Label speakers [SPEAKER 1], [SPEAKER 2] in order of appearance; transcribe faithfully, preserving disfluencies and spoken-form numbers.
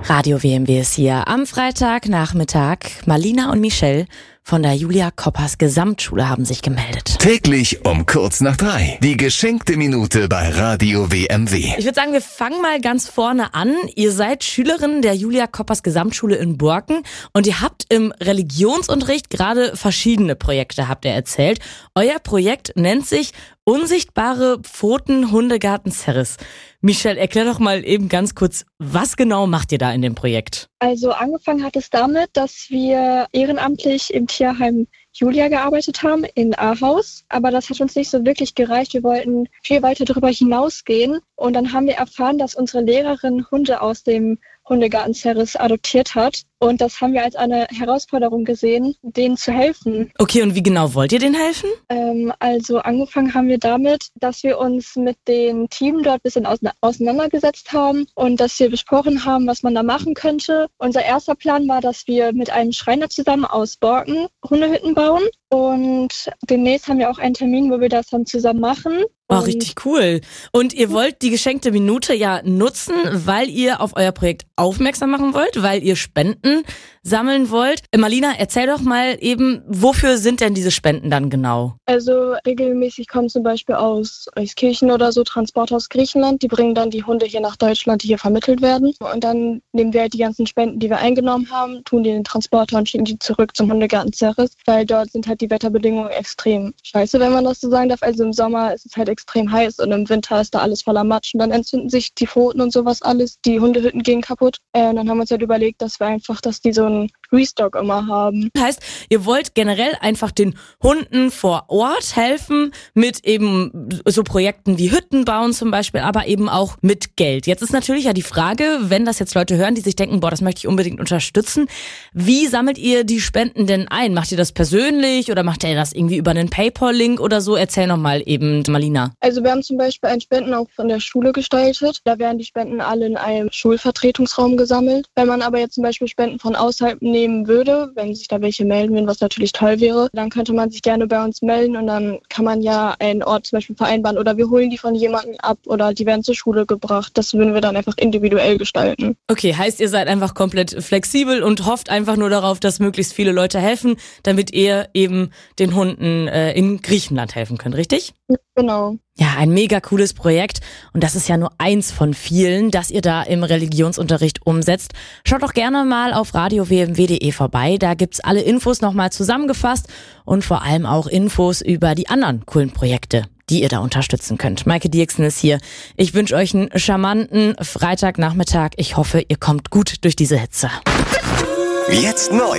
[SPEAKER 1] Radio W M W ist hier am Freitagnachmittag. Marlina und Michelle von der Julia Koppers Gesamtschule haben sich gemeldet.
[SPEAKER 2] Täglich um kurz nach drei. Die geschenkte Minute bei Radio W M W.
[SPEAKER 1] Ich würde sagen, wir fangen mal ganz vorne an. Ihr seid Schülerin der Julia Koppers Gesamtschule in Borken und ihr habt im Religionsunterricht gerade verschiedene Projekte, habt ihr erzählt. Euer Projekt nennt sich Unsichtbare Pfoten Hundegarten Serres. Michelle, erklär doch mal eben ganz kurz, was genau macht ihr da in dem Projekt?
[SPEAKER 3] Also angefangen hat es damit, dass wir ehrenamtlich im Tierheim Julia gearbeitet haben in Ahaus. Aber das hat uns nicht so wirklich gereicht. Wir wollten viel weiter darüber hinausgehen. Und dann haben wir erfahren, dass unsere Lehrerin Hunde aus dem Hundegarten Serres adoptiert hat. Und das haben wir als eine Herausforderung gesehen, denen zu helfen.
[SPEAKER 1] Okay, und wie genau wollt ihr denen helfen?
[SPEAKER 3] Ähm, also angefangen haben wir damit, dass wir uns mit den Teams dort ein bisschen auseinandergesetzt haben und dass wir besprochen haben, was man da machen könnte. Unser erster Plan war, dass wir mit einem Schreiner zusammen aus Borken Hundehütten bauen. Und demnächst haben wir auch einen Termin, wo wir das dann zusammen machen.
[SPEAKER 1] Oh, richtig cool. Und ihr wollt die geschenkte Minute ja nutzen, weil ihr auf euer Projekt aufmerksam machen wollt, weil ihr Spenden sammeln wollt. Marlina, erzähl doch mal eben, wofür sind denn diese Spenden dann genau?
[SPEAKER 3] Also regelmäßig kommen zum Beispiel aus Euskirchen oder so Transporte aus Griechenland. Die bringen dann die Hunde hier nach Deutschland, die hier vermittelt werden. Und dann nehmen wir halt die ganzen Spenden, die wir eingenommen haben, tun die in den Transporter und schicken die zurück zum Hundegarten Serres, weil dort sind halt die Wetterbedingungen extrem scheiße, wenn man das so sagen darf. Also im Sommer ist es halt extrem heiß und im Winter ist da alles voller Matsch und dann entzünden sich die Pfoten und sowas alles. Die Hundehütten gehen kaputt. Äh, und dann haben wir uns halt überlegt, dass wir einfach, dass die so einen Restock immer haben.
[SPEAKER 1] Das heißt, ihr wollt generell einfach den Hunden vor Ort helfen mit eben so Projekten wie Hütten bauen zum Beispiel, aber eben auch mit Geld. Jetzt ist natürlich ja die Frage, wenn das jetzt Leute hören, die sich denken, boah, das möchte ich unbedingt unterstützen. Wie sammelt ihr die Spenden denn ein? Macht ihr das persönlich oder macht ihr das irgendwie über einen PayPal-Link oder so? Erzähl nochmal eben, Marlina.
[SPEAKER 3] Also wir haben zum Beispiel einen Spendenaufruf von der Schule gestaltet. Da werden die Spenden alle in einem Schulvertretungsraum gesammelt. Wenn man aber jetzt zum Beispiel Spenden von außerhalb nehmen würde, wenn sich da welche melden würden, was natürlich toll wäre, dann könnte man sich gerne bei uns melden und dann kann man ja einen Ort zum Beispiel vereinbaren oder wir holen die von jemandem ab oder die werden zur Schule gebracht. Das würden wir dann einfach individuell gestalten.
[SPEAKER 1] Okay, heißt ihr seid einfach komplett flexibel und hofft einfach nur darauf, dass möglichst viele Leute helfen, damit ihr eben den Hunden äh, in Griechenland helfen könnt, richtig?
[SPEAKER 3] Genau.
[SPEAKER 1] Ja, ein mega cooles Projekt und das ist ja nur eins von vielen, das ihr da im Religionsunterricht umsetzt. Schaut doch gerne mal auf radio w m w punkt d e vorbei, da gibt's alle Infos nochmal zusammengefasst und vor allem auch Infos über die anderen coolen Projekte, die ihr da unterstützen könnt. Maike Dirksen ist hier. Ich wünsche euch einen charmanten Freitagnachmittag. Ich hoffe, ihr kommt gut durch diese Hitze.
[SPEAKER 2] Jetzt neu.